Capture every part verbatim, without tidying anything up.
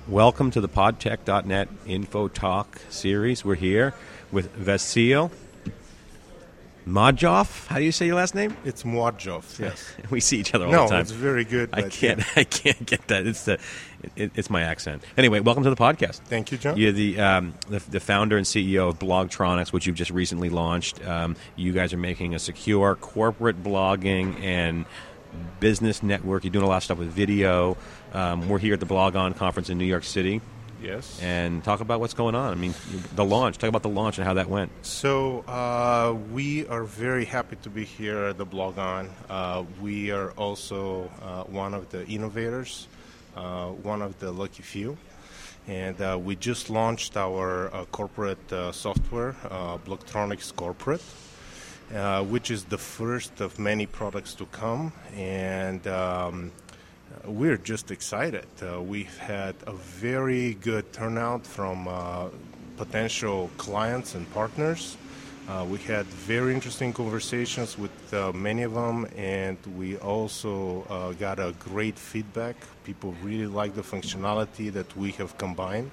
Welcome to the podtech dot net Info Talk series. We're here with Vasyl Modjov. How do you say your last name? It's Modjov, yes. We see each other all no, the time. No, it's very good. I can't. Yeah. I can't get that. It's the. It, it's my accent. Anyway, welcome to the podcast. Thank you, John. You're the um, the, the founder and C E O of Blogtronics, which you've just recently launched. Um, you guys are making a secure corporate blogging and business network. You're doing a lot of stuff with video. Um, we're here at the BlogOn conference in New York City. Yes. And talk about what's going on. I mean, the launch. Talk about the launch and how that went. So uh, we are very happy to be here at the BlogOn. Uh, we are also uh, one of the innovators, uh, one of the lucky few. And uh, we just launched our uh, corporate uh, software, uh, Blogtronics Corporate, uh, which is the first of many products to come. And um, we're just excited. Uh, we've had a very good turnout from uh, potential clients and partners. Uh, we had very interesting conversations with uh, many of them, and we also uh, got a great feedback. People really like the functionality that we have combined.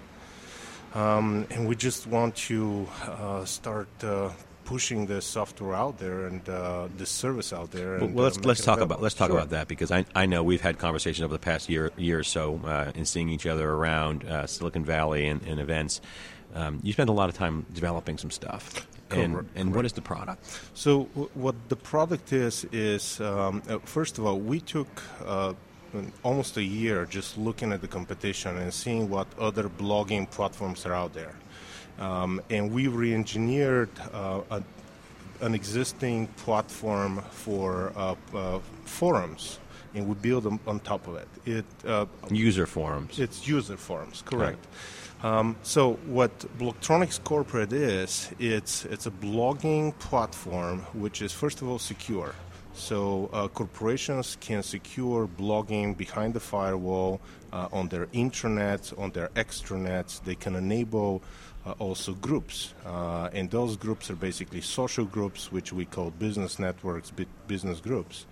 Um, and we just want to uh, start uh, pushing the software out there and uh, the service out there. And, well, let's uh, let's talk available. about let's talk Sure. about that, because I I know we've had conversations over the past year year or so uh, in seeing each other around uh, Silicon Valley and, and events. Um, you spend a lot of time developing some stuff. And, Correct. and what is the product? So w- what the product is is um, uh, first of all, we took uh, almost a year just looking at the competition and seeing what other blogging platforms are out there. Um, and we re-engineered uh, a, an existing platform for uh, uh, forums, and we build them on top of it. It uh, User forums. It's user forums, correct. Um, so what Blogtronics Corporate is, it's it's a blogging platform which is first of all secure. So uh, corporations can secure blogging behind the firewall uh, on their intranets, on their extranets. They can enable uh, also groups, uh, and those groups are basically social groups, which we call business networks, bu- business groups.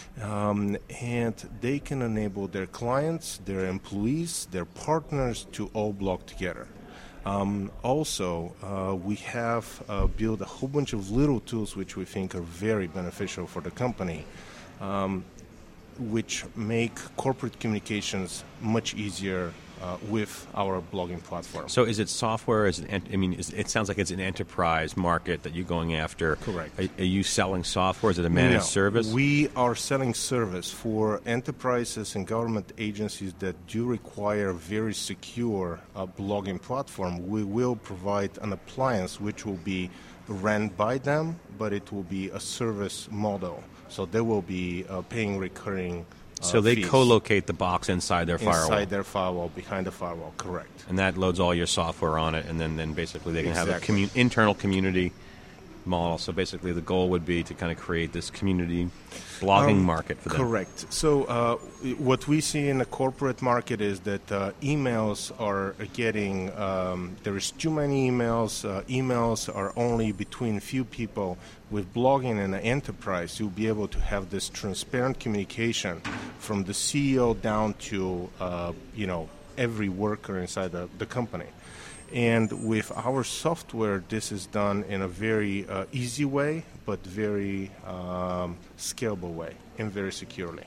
Um, and they can enable their clients, their employees, their partners to all blog together. Um, also, uh, we have uh, built a whole bunch of little tools which we think are very beneficial for the company, um, which make corporate communications much easier uh, with our blogging platform. So is it software? Is it, ent- I mean, is, it sounds like it's an enterprise market that you're going after. Correct. Are, are you selling software? Is it a managed No, service? We are selling service for enterprises and government agencies that do require a very secure uh, blogging platform. We will provide an appliance which will be ran by them, but it will be a service model. So they will be uh, paying recurring uh, So they fees co-locate the box inside their firewall. inside their firewall, behind the firewall, correct. And that loads all your software on it, and then, then basically they can have a Exactly. commu- internal community model. So basically the goal would be to kind of create this community blogging Um, market for them. Correct. So uh, what we see in the corporate market is that uh, emails are getting, um, there is too many emails. Uh, emails are only between few people. With blogging in an enterprise, you'll be able to have this transparent communication from the C E O down to, uh, you know, every worker inside the, the company. And with our software, this is done in a very uh, easy way, but very um, scalable way and very securely.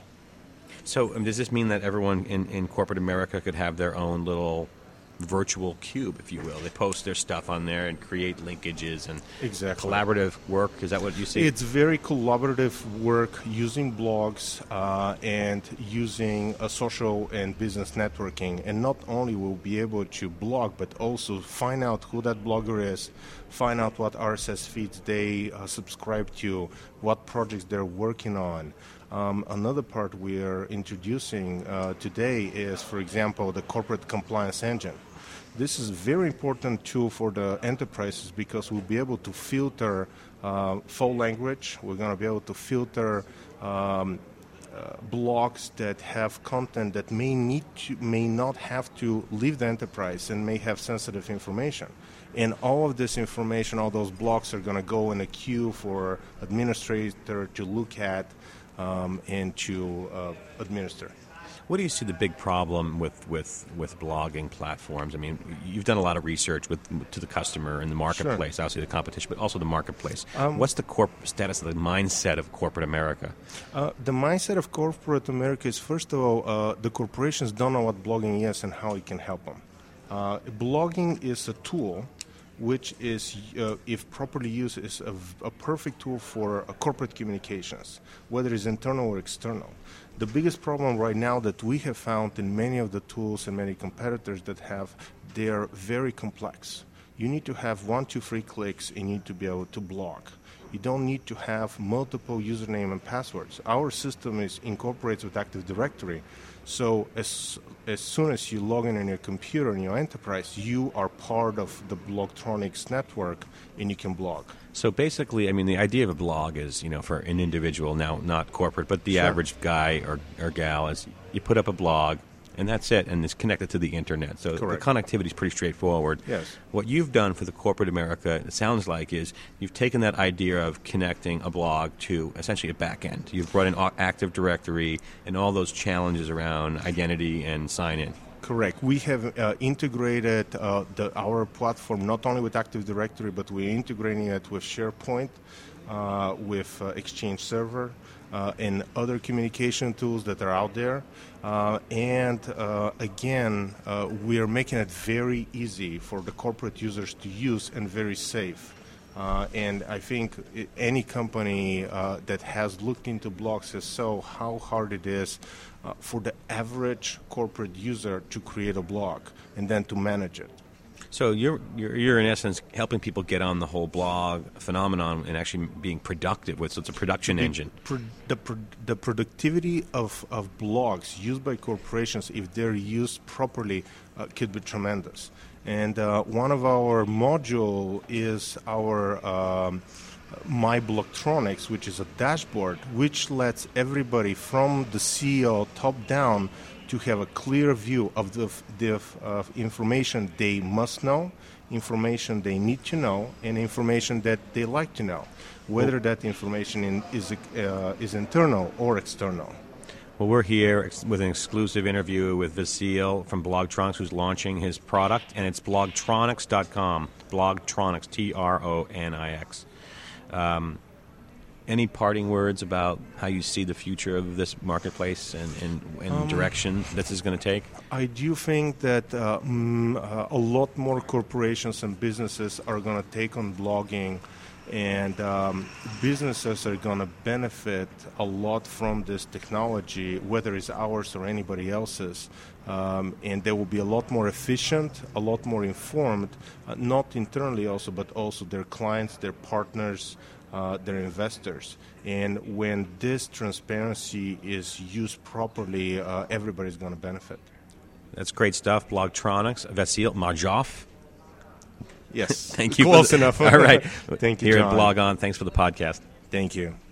So um, does this mean that everyone in, in corporate America could have their own little virtual cube, if you will? They post their stuff on there and create linkages and Exactly. collaborative work. Is that what you see? It's very collaborative work using blogs uh, and using a social and business networking. And not only will be able to blog, but also find out who that blogger is, find out what R S S feeds they uh, subscribe to, what projects they're working on. Um, another part we are introducing uh, today is, for example, the corporate compliance engine. This is a very important tool for the enterprises because we'll be able to filter uh, full language. We're going to be able to filter um, uh, blogs that have content that may need to, may not have to leave the enterprise and may have sensitive information. And all of this information, all those blogs are going to go in a queue for administrator to look at um, and to uh, administer. What do you see the big problem with, with, with blogging platforms? I mean, you've done a lot of research with to the customer and the marketplace, Sure. obviously the competition, but also the marketplace. Um, What's the corp- status of the mindset of corporate America? Uh, the mindset of corporate America is, first of all, uh, the corporations don't know what blogging is and how it can help them. Uh, blogging is a tool which is, uh, if properly used, is a, a perfect tool for uh, corporate communications, whether it's internal or external. The biggest problem right now that we have found in many of the tools and many competitors that have, they're very complex. You need to have one, two, three clicks and you need to be able to blog. You don't need to have multiple username and passwords. Our system is incorporates with Active Directory. So as as soon as you log in on your computer in your enterprise, you are part of the Blogtronics network and you can blog. So basically, I mean, the idea of a blog is, you know, for an individual, now not corporate, but the Sure. average guy or, or gal is you put up a blog, and that's it, and it's connected to the internet. So Correct. the connectivity is pretty straightforward. Yes. What you've done for the corporate America, it sounds like, is you've taken that idea of connecting a blog to essentially a back end. You've brought in Active Directory and all those challenges around identity and sign-in. Correct. We have uh, integrated uh, the, our platform not only with Active Directory, but we're integrating it with SharePoint, uh, with uh, Exchange Server, uh, and other communication tools that are out there. Uh, and uh, again, uh, we are making it very easy for the corporate users to use and very safe. Uh, and I think I- any company uh, that has looked into blogs has saw how hard it is uh, for the average corporate user to create a blog and then to manage it. So you're, you're you're in essence helping people get on the whole blog phenomenon and actually being productive with. So it's a production engine. Pro- the, pro- the productivity of, of blogs used by corporations, if they're used properly, uh, could be tremendous. And uh, one of our module is our um, My Blogtronics, which is a dashboard which lets everybody from the C E O top down to have a clear view of the, the uh, information they must know, information they need to know, and information that they like to know, whether that information in, is, uh, is internal or external. Well, we're here ex- with an exclusive interview with Vasil from Blogtronics, who's launching his product, and it's blogtronics dot com. Blogtronics, T R O N I X. Um, any parting words about how you see the future of this marketplace and, and, and Um, direction this is going to take? I do think that uh, mm, uh, a lot more corporations and businesses are going to take on blogging, and um, businesses are going to benefit a lot from this technology, whether it's ours or anybody else's. Um, and they will be a lot more efficient, a lot more informed, uh, not internally also, but also their clients, their partners, uh, their investors. And when this transparency is used properly, uh, everybody's going to benefit. That's great stuff. Blogtronics, Vasil Majov. Yes. Thank you. Close for the, enough. All right. Thank you, Here John. at Blog On, thanks for the podcast. Thank you.